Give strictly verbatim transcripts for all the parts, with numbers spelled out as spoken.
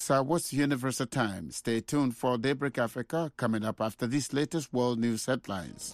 Uh, what's Universal Time? Stay tuned for Daybreak Africa coming up after these latest world news headlines.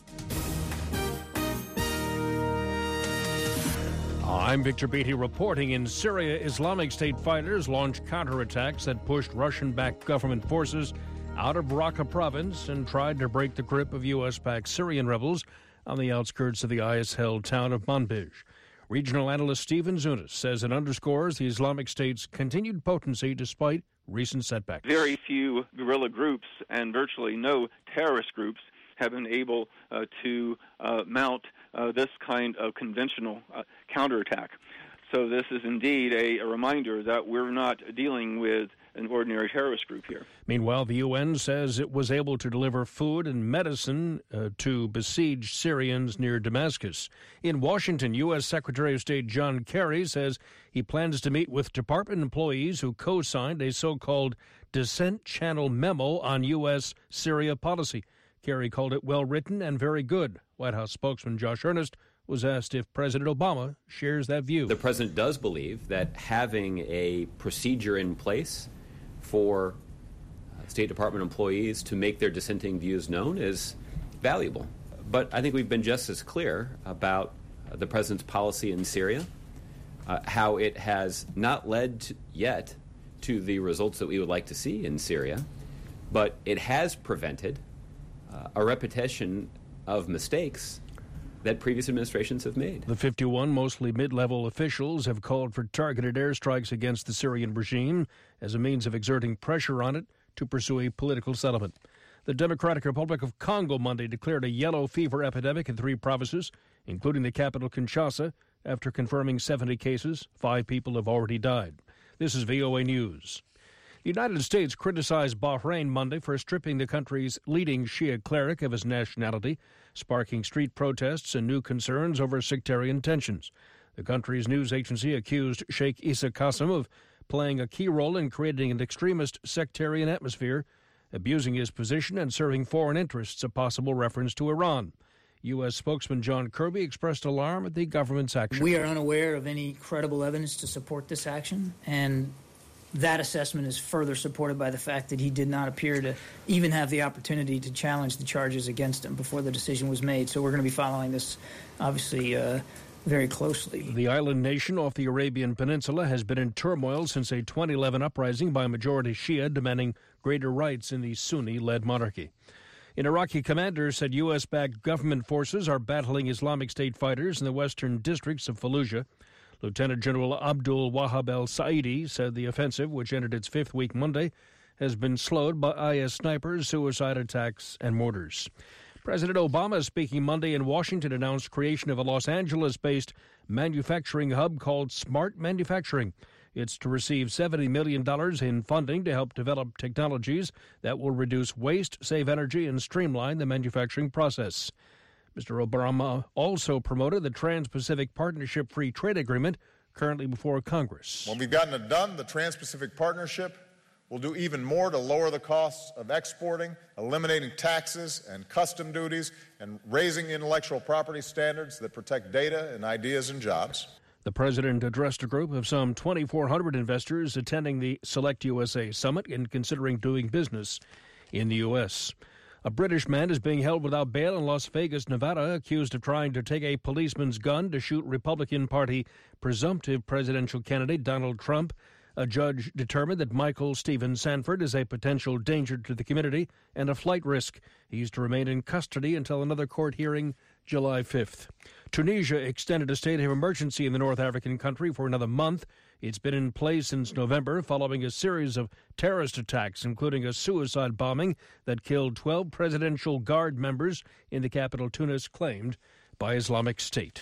I'm Victor Beatty reporting. In Syria, Islamic State fighters launched counterattacks that pushed Russian-backed government forces out of Raqqa province and tried to break the grip of U S-backed Syrian rebels on the outskirts of the I S-held town of Manbij. Regional analyst Stephen Zunis says it underscores the Islamic State's continued potency despite recent setbacks. Very few guerrilla groups and virtually no terrorist groups have been able uh, to uh, mount uh, this kind of conventional uh, counterattack. So this is indeed a, a reminder that we're not dealing with an ordinary terrorist group here. Meanwhile, the U N says it was able to deliver food and medicine uh, to besieged Syrians near Damascus. In Washington, U S Secretary of State John Kerry says he plans to meet with department employees who co-signed a so-called dissent channel memo on U S Syria policy. Kerry called it well-written and very good. White House spokesman Josh Earnest was asked if President Obama shares that view. The president does believe that having a procedure in place for uh, State Department employees to make their dissenting views known is valuable. But I think we've been just as clear about uh, the president's policy in Syria, uh, how it has not led to, yet to the results that we would like to see in Syria, but it has prevented uh, a repetition of mistakes that previous administrations have made. The fifty-one mostly mid-level officials have called for targeted airstrikes against the Syrian regime as a means of exerting pressure on it to pursue a political settlement. The Democratic Republic of Congo Monday declared a yellow fever epidemic in three provinces, including the capital Kinshasa, after confirming seventy cases. Five people have already died. This is V O A News. The United States criticized Bahrain Monday for stripping the country's leading Shia cleric of his nationality, sparking street protests and new concerns over sectarian tensions. The country's news agency accused Sheikh Issa Qasim of playing a key role in creating an extremist sectarian atmosphere, abusing his position and serving foreign interests, a possible reference to Iran. U S spokesman John Kirby expressed alarm at the government's action. We are unaware of any credible evidence to support this action, and that assessment is further supported by the fact that he did not appear to even have the opportunity to challenge the charges against him before the decision was made. So we're going to be following this, obviously, uh, very closely. The island nation off the Arabian Peninsula has been in turmoil since a twenty eleven uprising by a majority Shia demanding greater rights in the Sunni-led monarchy. An Iraqi commander said U S-backed government forces are battling Islamic State fighters in the western districts of Fallujah. Lieutenant General Abdul Wahab al-Saidi said the offensive, which entered its fifth week Monday, has been slowed by I S snipers, suicide attacks, and mortars. President Obama, speaking Monday in Washington, announced creation of a Los Angeles-based manufacturing hub called Smart Manufacturing. It's to receive seventy million dollars in funding to help develop technologies that will reduce waste, save energy, and streamline the manufacturing process. Mister Obama also promoted the Trans-Pacific Partnership Free Trade Agreement currently before Congress. When we've gotten it done, the Trans-Pacific Partnership will do even more to lower the costs of exporting, eliminating taxes and custom duties, and raising intellectual property standards that protect data and ideas and jobs. The president addressed a group of some twenty-four hundred investors attending the Select U S A Summit and considering doing business in the U S. A British man is being held without bail in Las Vegas, Nevada, accused of trying to take a policeman's gun to shoot Republican Party presumptive presidential candidate Donald Trump. A judge determined that Michael Stephen Sanford is a potential danger to the community and a flight risk. He's to remain in custody until another court hearing July fifth. Tunisia extended a state of emergency in the North African country for another month. It's been in place since November following a series of terrorist attacks, including a suicide bombing that killed twelve presidential guard members in the capital Tunis, claimed by Islamic State.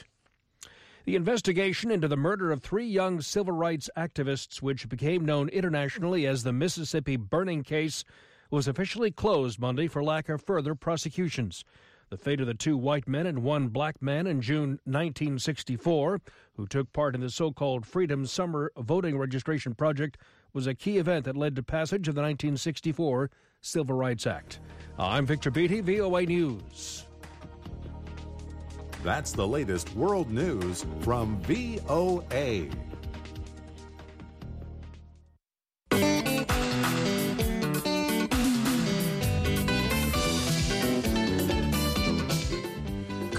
The investigation into the murder of three young civil rights activists, which became known internationally as the Mississippi Burning Case, was officially closed Monday for lack of further prosecutions. The fate of the two white men and one black man in June nineteen sixty-four, who took part in the so-called Freedom Summer Voting Registration Project, was a key event that led to passage of the nineteen sixty-four Civil Rights Act. I'm Victor Beatty, V O A News. That's the latest world news from V O A.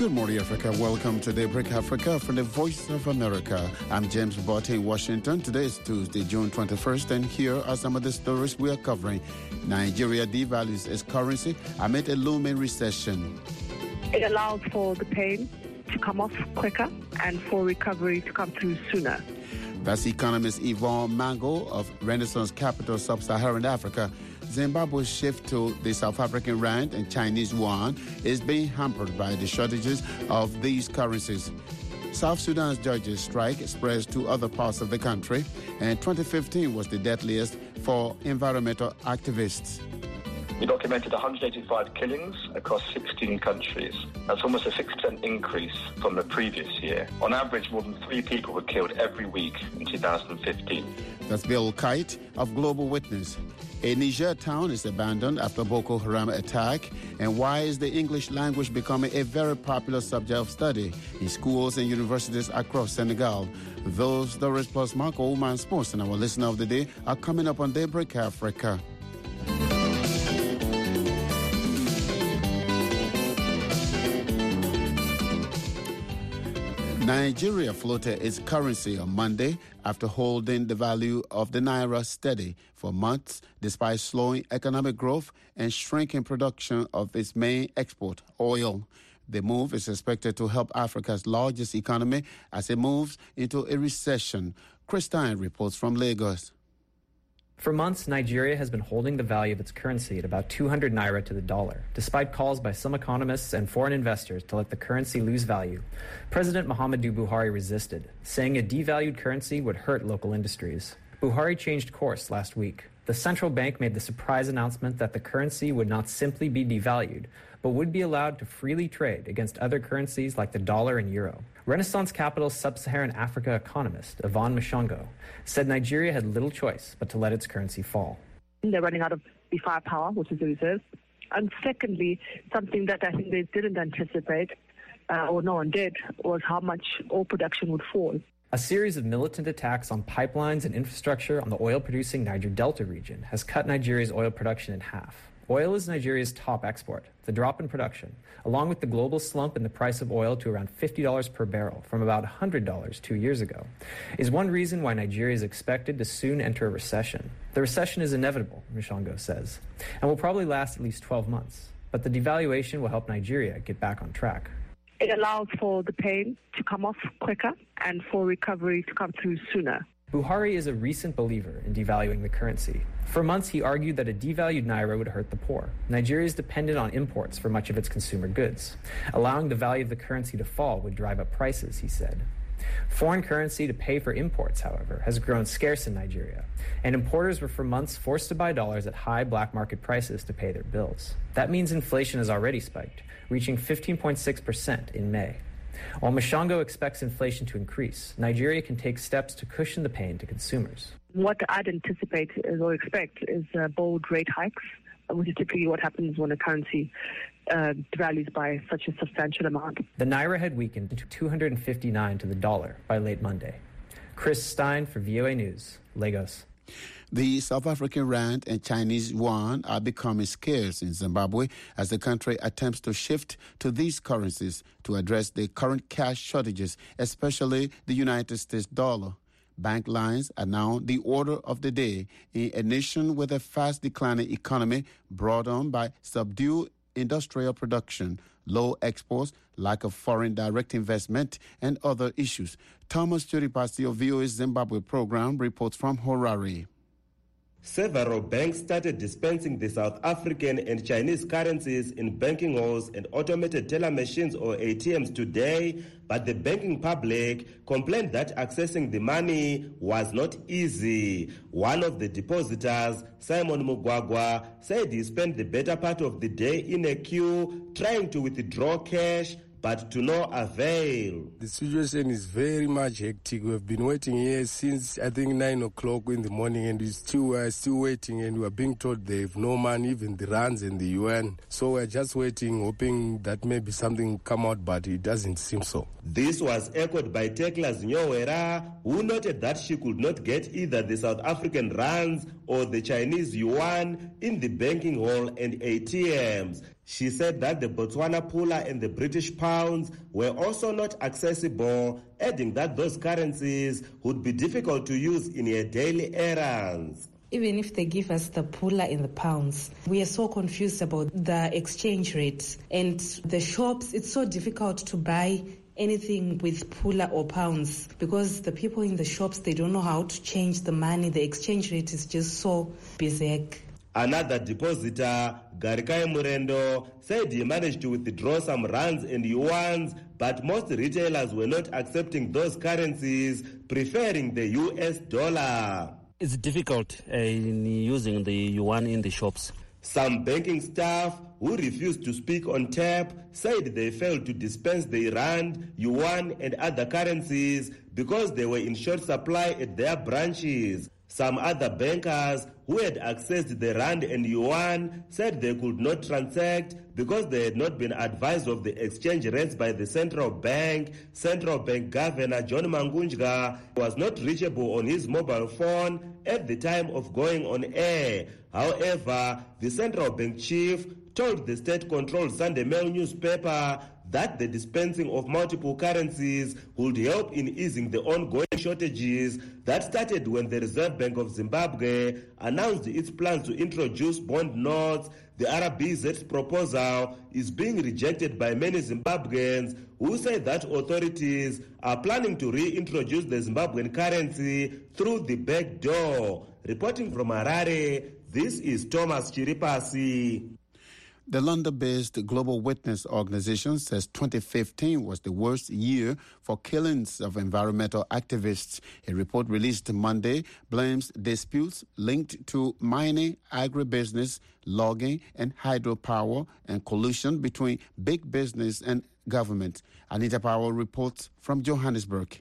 Good morning, Africa. Welcome to Daybreak Africa from the Voice of America. I'm James Botte in Washington. Today is Tuesday, June twenty-first, and here are some of the stories we are covering. Nigeria devalues its currency amid a looming recession. It allows for the pain to come off quicker and for recovery to come through sooner. That's economist Yvonne Mango of Renaissance Capital, Sub-Saharan Africa. Zimbabwe's shift to the South African rand and Chinese yuan is being hampered by the shortages of these currencies. South Sudan's judges' strike spreads to other parts of the country, and twenty fifteen was the deadliest for environmental activists. We documented one hundred eighty-five killings across sixteen countries. That's almost a six percent increase from the previous year. On average, more than three people were killed every week in two thousand fifteen. That's Bill Kite of Global Witness. A Niger town is abandoned after Boko Haram attack. And why is the English language becoming a very popular subject of study in schools and universities across Senegal? Those stories plus Marco Oman Sports and our listener of the day are coming up on Daybreak Africa. Nigeria floated its currency on Monday after holding the value of the naira steady for months despite slowing economic growth and shrinking production of its main export, oil. The move is expected to help Africa's largest economy as it moves into a recession. Chris Stein reports from Lagos. For months, Nigeria has been holding the value of its currency at about two hundred naira to the dollar, despite calls by some economists and foreign investors to let the currency lose value. President Muhammadu Buhari resisted, saying a devalued currency would hurt local industries. Buhari changed course last week. The central bank made the surprise announcement that the currency would not simply be devalued, but would be allowed to freely trade against other currencies like the dollar and euro. Renaissance Capital's Sub-Saharan Africa economist, Yvonne Mashango, said Nigeria had little choice but to let its currency fall. They're running out of the firepower, which is the reserves. And secondly, something that I think they didn't anticipate, uh, or no one did, was how much oil production would fall. A series of militant attacks on pipelines and infrastructure on the oil-producing Niger Delta region has cut Nigeria's oil production in half. Oil is Nigeria's top export. The drop in production, along with the global slump in the price of oil to around fifty dollars per barrel from about one hundred dollars two years ago, is one reason why Nigeria is expected to soon enter a recession. The recession is inevitable, Mishango says, and will probably last at least twelve months. But the devaluation will help Nigeria get back on track. It allows for the pain to come off quicker and for recovery to come through sooner. Buhari is a recent believer in devaluing the currency. For months, he argued that a devalued naira would hurt the poor. Nigeria is dependent on imports for much of its consumer goods. Allowing the value of the currency to fall would drive up prices, he said. Foreign currency to pay for imports, however, has grown scarce in Nigeria, and importers were for months forced to buy dollars at high black market prices to pay their bills. That means inflation has already spiked, reaching fifteen point six percent in May. While Mashango expects inflation to increase, Nigeria can take steps to cushion the pain to consumers. What I'd anticipate or expect is uh, bold rate hikes, which is typically what happens when a currency uh, devalues by such a substantial amount. The naira had weakened to two hundred fifty-nine to the dollar by late Monday. Chris Stein for V O A News, Lagos. The South African rand and Chinese yuan are becoming scarce in Zimbabwe as the country attempts to shift to these currencies to address the current cash shortages, especially the United States dollar. Bank lines are now the order of the day in a nation with a fast declining economy brought on by subdued industrial production, low exports, lack of foreign direct investment, and other issues. Thomas Churipasi of V O A's Zimbabwe program reports from Harare. Several banks started dispensing the South African and Chinese currencies in banking halls and automated teller machines or A T Ms today, but the banking public complained that accessing the money was not easy. One of the depositors, Simon Mugwagwa, said he spent the better part of the day in a queue trying to withdraw cash, but to no avail. The situation is very much hectic. We've been waiting here since, I think, nine o'clock in the morning, and we still are still waiting, and we're being told they've no money, even the rands and the U N. So we're just waiting, hoping that maybe something will come out, but it doesn't seem so. This was echoed by Tekla Nyowera, who noted that she could not get either the South African rands or the Chinese yuan in the banking hall and A T Ms. She said that the Botswana Pula and the British pounds were also not accessible, adding that those currencies would be difficult to use in her daily errands. Even if they give us the Pula and the pounds, we are so confused about the exchange rates. And the shops, it's so difficult to buy anything with Pula or pounds because the people in the shops, they don't know how to change the money. The exchange rate is just so berserk. Another depositor, Garikai Murendo, said he managed to withdraw some rands and yuans, but most retailers were not accepting those currencies, preferring the U S dollar. It's difficult uh, in using the yuan in the shops. Some banking staff who refused to speak on tap said they failed to dispense the rand, yuan and other currencies because they were in short supply at their branches. Some other bankers who had accessed the rand and yuan said they could not transact because they had not been advised of the exchange rates by the central bank. Central Bank Governor John Mangunjga was not reachable on his mobile phone at the time of going on air. However, the central bank chief told the state-controlled Sunday Mail newspaper that the dispensing of multiple currencies would help in easing the ongoing shortages that started when the Reserve Bank of Zimbabwe announced its plans to introduce bond notes. The R B Z's proposal is being rejected by many Zimbabweans who say that authorities are planning to reintroduce the Zimbabwean currency through the back door. Reporting from Harare, this is Thomas Chiripasi. The London-based Global Witness organization says twenty fifteen was the worst year for killings of environmental activists. A report released Monday blames disputes linked to mining, agribusiness, logging, and hydropower, and collusion between big business and government. Anita Powell reports from Johannesburg.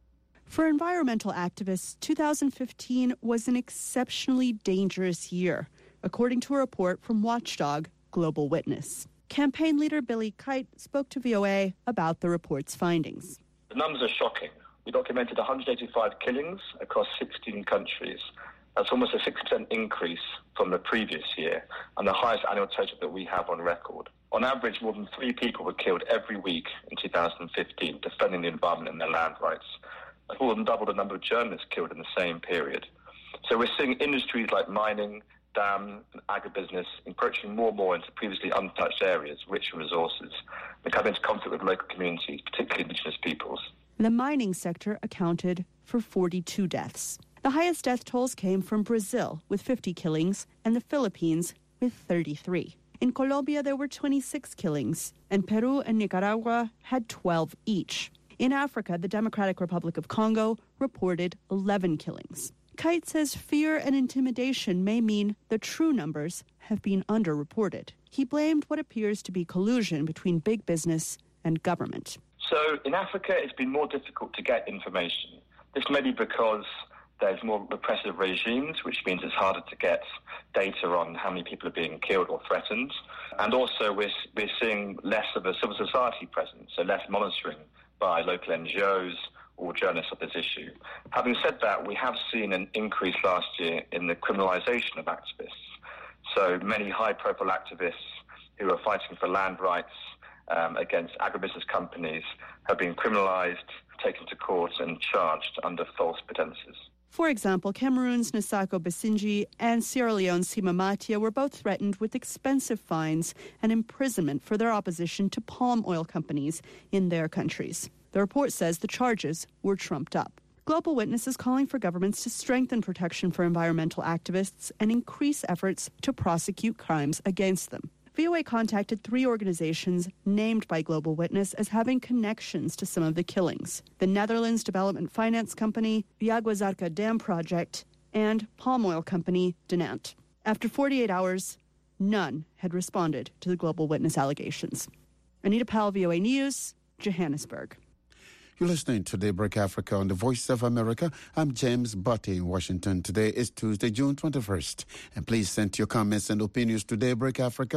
For environmental activists, two thousand fifteen was an exceptionally dangerous year, according to a report from Watchdog Global Witness. Campaign leader Billy Kite spoke to V O A about the report's findings. The numbers are shocking. We documented one hundred eighty-five killings across sixteen countries. That's almost a six percent increase from the previous year and the highest annual total that we have on record. On average, more than three people were killed every week in two thousand fifteen defending the environment and their land rights. That's more than double the number of journalists killed in the same period. So we're seeing industries like mining, dam and agribusiness encroaching more and more into previously untouched areas, rich in resources, and come into conflict with local communities, particularly indigenous peoples. The mining sector accounted for forty-two deaths. The highest death tolls came from Brazil, with fifty killings, and the Philippines, with thirty-three. In Colombia, there were twenty-six killings, and Peru and Nicaragua had twelve each. In Africa, the Democratic Republic of Congo reported eleven killings. Kite says fear and intimidation may mean the true numbers have been underreported. He blamed what appears to be collusion between big business and government. So in Africa, it's been more difficult to get information. This may be because there's more repressive regimes, which means it's harder to get data on how many people are being killed or threatened. And also we're, we're seeing less of a civil society presence, so less monitoring by local N G Os or journalists of this issue. Having said that, we have seen an increase last year in the criminalization of activists. So many high-profile activists who are fighting for land rights um, against agribusiness companies have been criminalized, taken to court and charged under false pretenses. For example, Cameroon's Nsako Basinji and Sierra Leone's Sima Matia were both threatened with expensive fines and imprisonment for their opposition to palm oil companies in their countries. The report says the charges were trumped up. Global Witness is calling for governments to strengthen protection for environmental activists and increase efforts to prosecute crimes against them. V O A contacted three organizations named by Global Witness as having connections to some of the killings: the Netherlands Development Finance Company, the Aguazarca Dam Project, and palm oil company Denant. After forty-eight hours, none had responded to the Global Witness allegations. Anita Powell, V O A News, Johannesburg. You're listening to Daybreak Africa on the Voice of America. I'm James Butty in Washington. Today is Tuesday, June twenty-first. And please send your comments and opinions to Daybreak Africa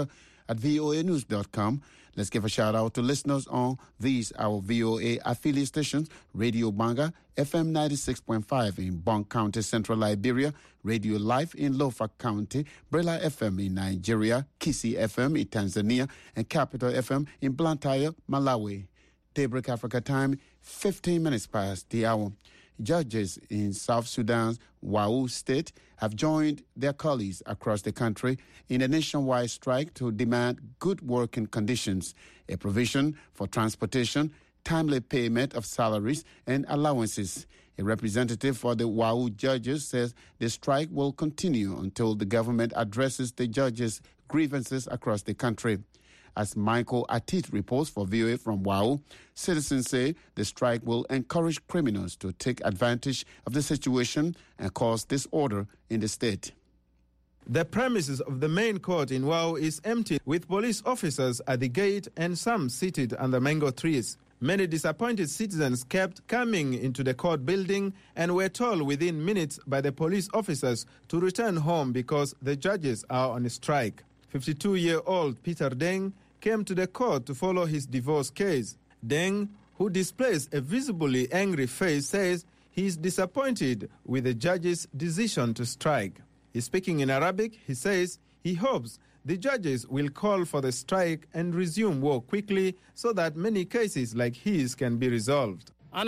at V O A news dot com. Let's give a shout out to listeners on these, our V O A affiliate stations: Radio Banga, F M ninety-six point five in Bong County, Central Liberia, Radio Life in Lofa County, Brela F M in Nigeria, Kisi F M in Tanzania, and Capital F M in Blantyre, Malawi. Daybreak Africa time, fifteen minutes past the hour. Judges in South Sudan's Wau state have joined their colleagues across the country in a nationwide strike to demand good working conditions, a provision for transportation, timely payment of salaries and allowances. A representative for the Wau judges says the strike will continue until the government addresses the judges' grievances across the country. As Michael Atit reports for V O A from Wau, citizens say the strike will encourage criminals to take advantage of the situation and cause disorder in the state. The premises of the main court in Wau is empty, with police officers at the gate and some seated under mango trees. Many disappointed citizens kept coming into the court building and were told within minutes by the police officers to return home because the judges are on a strike. fifty-two-year-old Peter Deng came to the court to follow his divorce case. Deng, who displays a visibly angry face, says he is disappointed with the judge's decision to strike. He's speaking in Arabic. He says he hopes the judges will call for the strike and resume work quickly so that many cases like his can be resolved. Now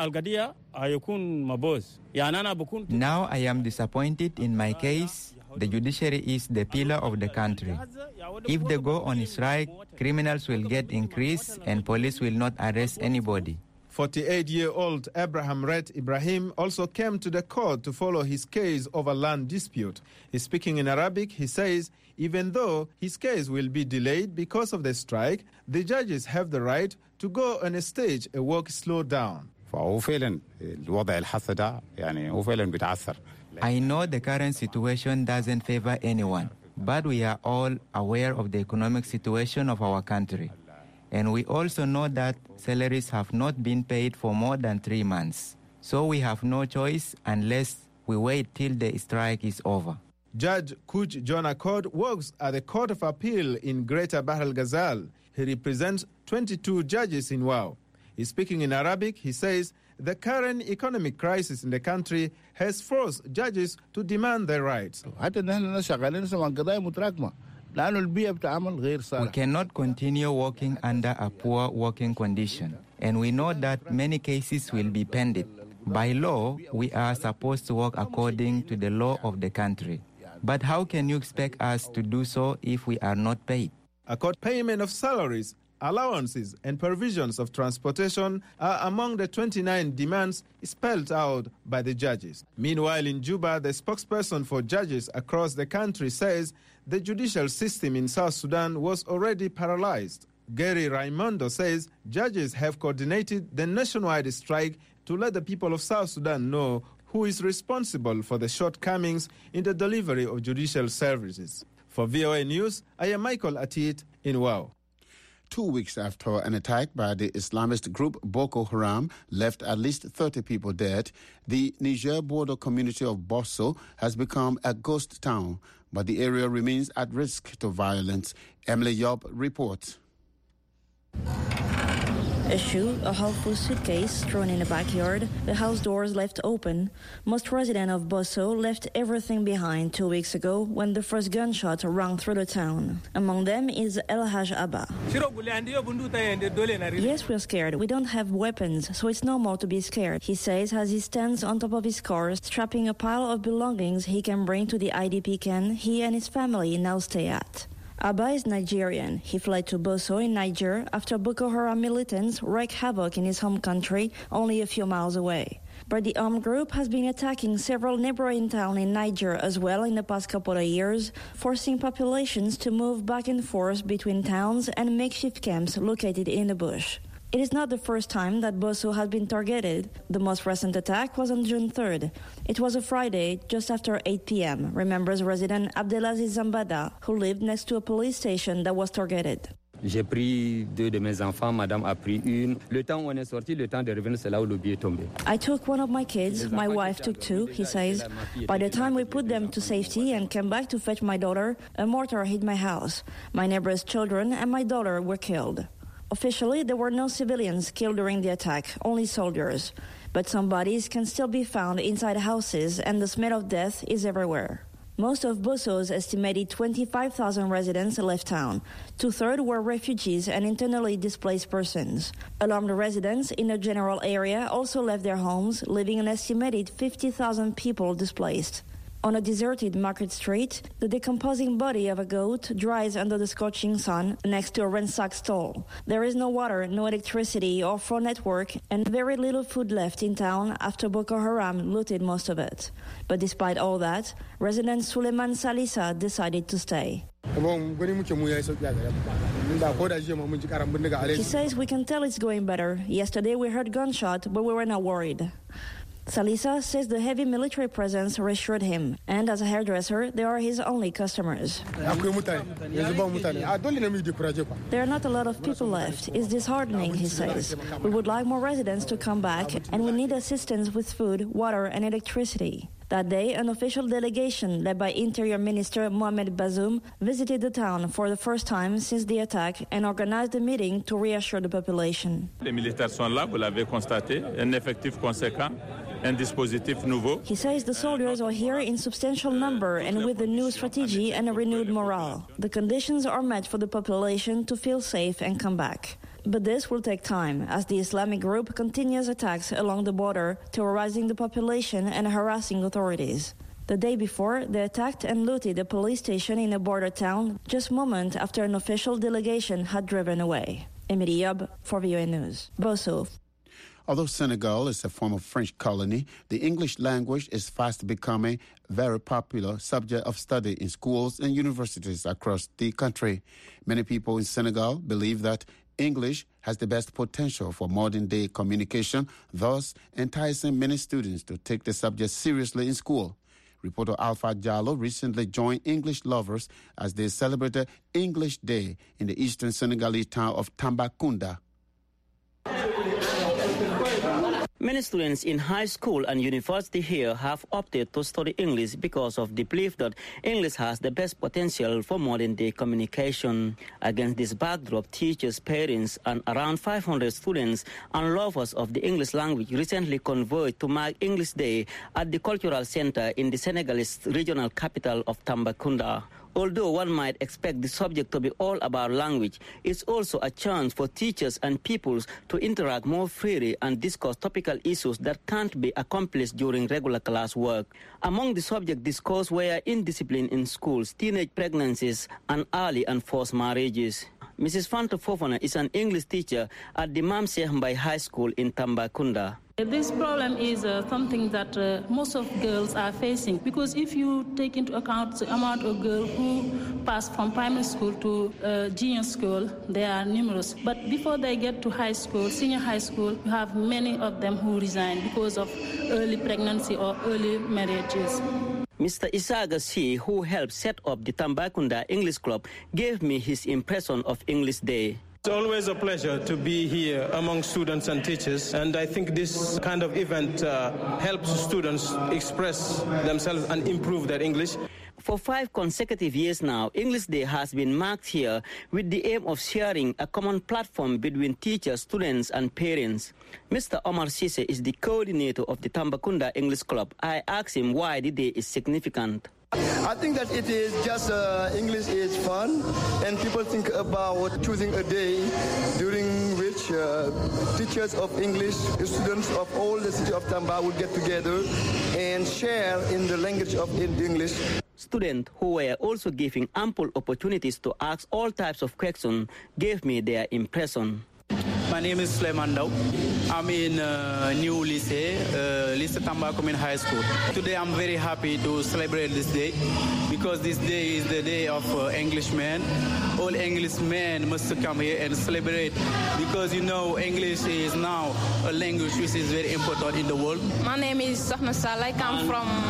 I am disappointed in my case. The judiciary is the pillar of the country. If they go on strike, criminals will get increased and police will not arrest anybody. forty-eight-year-old Abraham Ret Ibrahim also came to the court to follow his case over land dispute. He's speaking in Arabic. He says even though his case will be delayed because of the strike, the judges have the right to go on a stage a work slow down. I know the current situation doesn't favor anyone, but we are all aware of the economic situation of our country. And we also know that salaries have not been paid for more than three months. So we have no choice unless we wait till the strike is over. Judge Kuj John Accord works at the Court of Appeal in Greater Bahr el Ghazal. He represents twenty-two judges in Wau. He's speaking in Arabic. He says the current economic crisis in the country has forced judges to demand their rights. We cannot continue working under a poor working condition, and we know that many cases will be pending. By law, we are supposed to work according to the law of the country. But how can you expect us to do so if we are not paid? Accord payment of salaries, allowances and provisions of transportation are among the twenty-nine demands spelled out by the judges. Meanwhile, in Juba, the spokesperson for judges across the country says the judicial system in South Sudan was already paralyzed. Gary Raimondo says judges have coordinated the nationwide strike to let the people of South Sudan know who is responsible for the shortcomings in the delivery of judicial services. For V O A News, I am Michael Atit in Wau. Two weeks after an attack by the Islamist group Boko Haram left at least thirty people dead, the Niger border community of Bosso has become a ghost town, but the area remains at risk to violence. Emily Yob reports. A shoe, a half-full suitcase thrown in the backyard, the house doors left open. Most residents of Bosso left everything behind two weeks ago when the first gunshot rang through the town. Among them is El Haj Abba. Yes, we're scared. We don't have weapons, so it's normal to be scared, he says as he stands on top of his car, strapping a pile of belongings he can bring to the I D P camp he and his family now stay at. Abba is Nigerian. He fled to Bosso in Niger after Boko Haram militants wreaked havoc in his home country only a few miles away. But the armed group has been attacking several neighboring towns in Niger as well in the past couple of years, forcing populations to move back and forth between towns and makeshift camps located in the bush. It is not the first time that Bosso has been targeted. The most recent attack was on June third. It was a Friday, just after eight p.m., remembers resident Abdelaziz Zambada, who lived next to a police station that was targeted. J'ai pris deux de mes enfants, madame a pris une. Le temps où on est sorti, le temps de revenir, c'est là où le billet est tombé. I took one of my kids, my wife took two, he says. By the time we put them to safety and came back to fetch my daughter, a mortar hit my house. My neighbor's children and my daughter were killed. Officially, there were no civilians killed during the attack, only soldiers. But some bodies can still be found inside houses, and the smell of death is everywhere. Most of Boso's estimated twenty-five thousand residents left town. Two-thirds were refugees and internally displaced persons. Alarmed residents in the general area also left their homes, leaving an estimated fifty thousand people displaced. On a deserted market street, the decomposing body of a goat dries under the scorching sun next to a ransacked stall. There is no water, no electricity or phone network, and very little food left in town after Boko Haram looted most of it. But despite all that, resident Suleiman Salisa decided to stay. He says we can tell it's going better. Yesterday we heard gunshot, but we were not worried. Salisa says the heavy military presence reassured him, and as a hairdresser, they are his only customers. There are not a lot of people left. It's disheartening, he says. We would like more residents to come back, and we need assistance with food, water, and electricity. That day, an official delegation led by Interior Minister Mohamed Bazoum visited the town for the first time since the attack and organized a meeting to reassure the population. Les militaires sont là, vous l'avez constaté, un effectif conséquent, un dispositif nouveau. He says the soldiers are here in substantial number and with a new strategy and a renewed morale. The conditions are met for the population to feel safe and come back. But this will take time, as the Islamic group continues attacks along the border, terrorizing the population and harassing authorities. The day before, they attacked and looted a police station in a border town just moments after an official delegation had driven away. Emily Yob for V O A News. Boso. Although Senegal is a former French colony, the English language is fast becoming a very popular subject of study in schools and universities across the country. Many people in Senegal believe that English has the best potential for modern-day communication, thus enticing many students to take the subject seriously in school. Reporter Alpha Diallo recently joined English lovers as they celebrated English Day in the eastern Senegalese town of Tambacounda. Many students in high school and university here have opted to study English because of the belief that English has the best potential for modern-day communication. Against this backdrop, teachers, parents, and around five hundred students and lovers of the English language recently converged to mark English Day at the Cultural Center in the Senegalese regional capital of Tambacounda. Although one might expect the subject to be all about language, it's also a chance for teachers and pupils to interact more freely and discuss topical issues that can't be accomplished during regular class work. Among the subjects discussed were indiscipline in schools, teenage pregnancies, and early and forced marriages. Missus Fanta Fofana is an English teacher at the Mam Cheikh Mbaye High School in Tambacounda. This problem is uh, something that uh, most of girls are facing, because if you take into account the amount of girls who pass from primary school to uh, junior school, they are numerous. But before they get to high school, senior high school, you have many of them who resign because of early pregnancy or early marriages. Mister Isaga C., who helped set up the Tambacounda English Club, gave me his impression of English Day. It's always a pleasure to be here among students and teachers, and I think this kind of event uh, helps students express themselves and improve their English. For five consecutive years now, English Day has been marked here with the aim of sharing a common platform between teachers, students, and parents. Mister Omar Sise is the coordinator of the Tambacounda English Club. I asked him why the day is significant. I think that it is just uh, English is fun, and people think about choosing a day during which uh, teachers of English, students of all the city of Tamba would get together and share in the language of English. Students who were also given ample opportunities to ask all types of questions gave me their impression. My name is Suleiman Daw. I'm in uh, New Lycée, uh, Lycée Tambacounda High School. Today I'm very happy to celebrate this day because this day is the day of uh, Englishmen. All Englishmen must come here and celebrate because, you know, English is now a language which is very important in the world. My name is Sohna Sal. I come from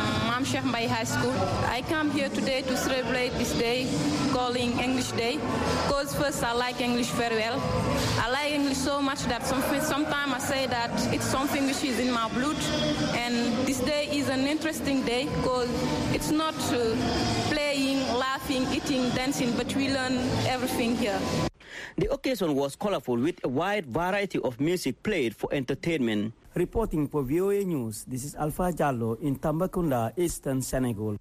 Mam Sheikh Mbaye High School. I come here today to celebrate this day, calling English Day, because first I like English very well. I like English so much that some, sometimes I say that it's something which is in my blood. And this day is an interesting day because it's not uh, playing, laughing, eating, dancing, but we learn everything here. The occasion was colorful with a wide variety of music played for entertainment. Reporting for V O A News, this is Alpha Jallo in Tambacounda, Eastern Senegal.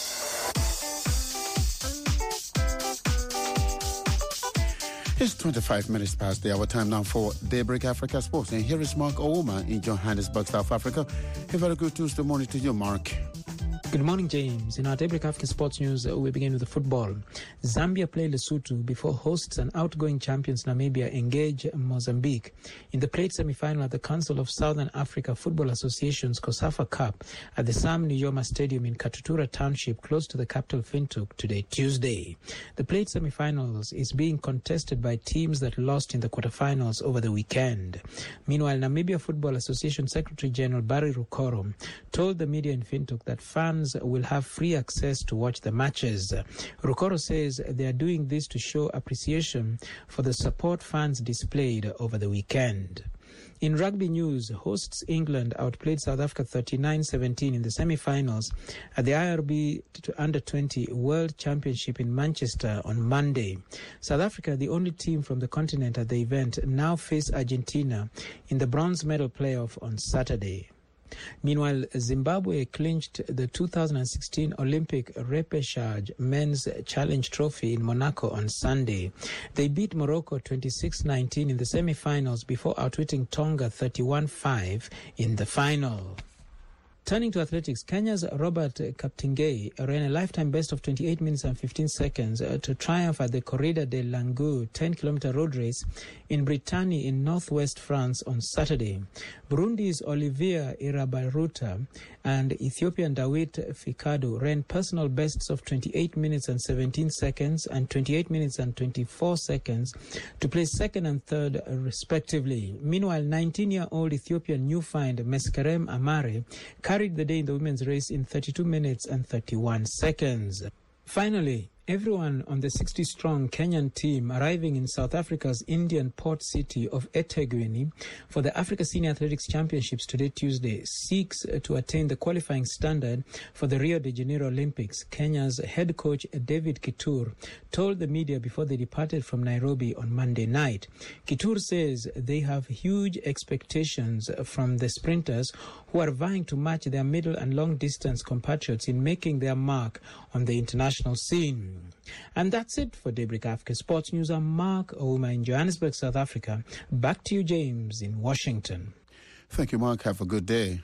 It's twenty-five minutes past the hour. Time now for Daybreak Africa Sports. And here is Mark Ouma in Johannesburg, South Africa. A very good Tuesday morning to you, Mark. Good morning, James. In our Daybreak African Sports News, uh, we begin with the football. Zambia play Lesotho before hosts and outgoing champions Namibia engage Mozambique in the plate semi-final at the Council of Southern Africa Football Association's COSAFA Cup at the Sam Nujoma Stadium in Katutura Township, close to the capital Windhoek, today, Tuesday. The plate semi-finals is being contested by teams that lost in the quarterfinals over the weekend. Meanwhile, Namibia Football Association Secretary General Barry Rukoro told the media in Windhoek that fans will have free access to watch the matches. Rukoro says they are doing this to show appreciation for the support fans displayed over the weekend. In rugby news, hosts England outplayed South Africa thirty-nine seventeen in the semi-finals at the I R B under twenty World Championship in Manchester on Monday. South Africa, the only team from the continent at the event, now face Argentina in the bronze medal playoff on Saturday. Meanwhile, Zimbabwe clinched the two thousand sixteen Olympic repechage men's challenge trophy in Monaco on Sunday. They beat Morocco twenty-six nineteen in the semi-finals before outwitting Tonga thirty-one five in the final. Turning to athletics, Kenya's Robert Kaptingei ran a lifetime best of twenty-eight minutes and fifteen seconds uh, to triumph at the Corrida de Langu ten-kilometer road race in Brittany in northwest France on Saturday. Burundi's Olivier Irabaruta and Ethiopian Dawit Fikadu ran personal bests of twenty-eight minutes and seventeen seconds and twenty-eight minutes and twenty-four seconds to place second and third uh, respectively. Meanwhile, nineteen-year-old Ethiopian newfind Meskerem Amare carried the day in the women's race in thirty-two minutes and thirty-one seconds. Finally, everyone on the sixty-strong Kenyan team arriving in South Africa's Indian port city of eThekwini for the Africa Senior Athletics Championships today, Tuesday, seeks to attain the qualifying standard for the Rio de Janeiro Olympics. Kenya's head coach David Kitur told the media before they departed from Nairobi on Monday night. Kitur says they have huge expectations from the sprinters who are vying to match their middle and long distance compatriots in making their mark on the international scene. And that's it for Daybreak Africa Sports News. I'm Mark Ouma in Johannesburg, South Africa. Back to you, James, in Washington. Thank you, Mark. Have a good day.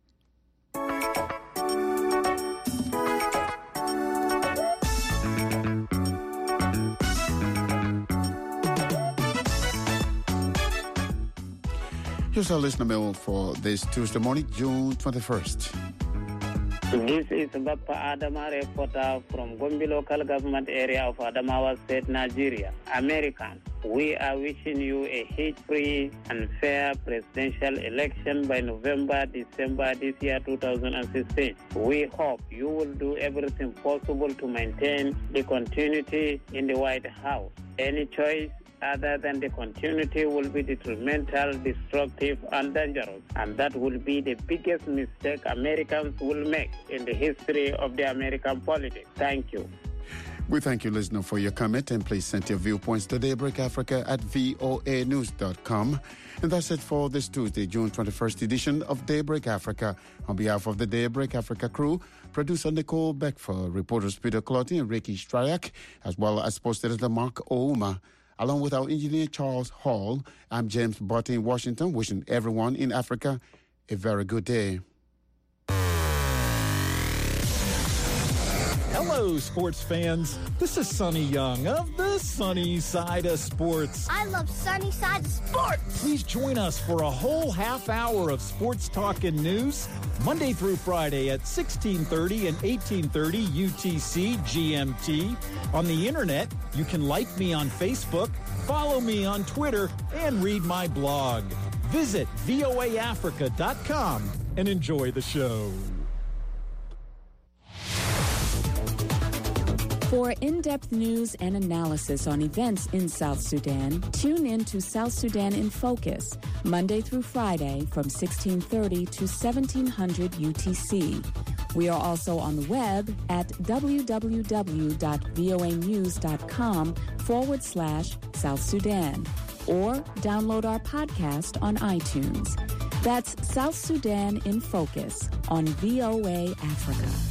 Here's our listener mail for this Tuesday morning, June twenty-first. This is Bappa Adama, reporter from Gombe local government area of Adamawa State, Nigeria. Americans, we are wishing you a hate-free and fair presidential election by November, December this year, two thousand sixteen. We hope you will do everything possible to maintain the continuity in the White House. Any choice other than the continuity will be detrimental, destructive, and dangerous. And that will be the biggest mistake Americans will make in the history of the American politics. Thank you. We thank you, listener, for your comment, and please send your viewpoints to Daybreak Africa at voa news dot com. And that's it for this Tuesday, June twenty-first edition of Daybreak Africa. On behalf of the Daybreak Africa crew, producer Nicole Beckford, reporters Peter Clotty and Ricky Stryak, as well as sports editor Mark Ouma, along with our engineer Charles Hall. I'm James Botti in Washington, wishing everyone in Africa a very good day. Hello, sports fans. This is Sonny Young of the Sunny Side of Sports. I love Sunny Side of Sports. Please join us for a whole half hour of sports talk and news, Monday through Friday at sixteen thirty and eighteen thirty U T C G M T. On the internet, you can like me on Facebook, follow me on Twitter, and read my blog. Visit voa africa dot com and enjoy the show. For in-depth news and analysis on events in South Sudan, tune in to South Sudan in Focus, Monday through Friday from sixteen thirty to seventeen hundred U T C. We are also on the web at www.voanews.com forward slash South Sudan, or download our podcast on iTunes. That's South Sudan in Focus on V O A Africa.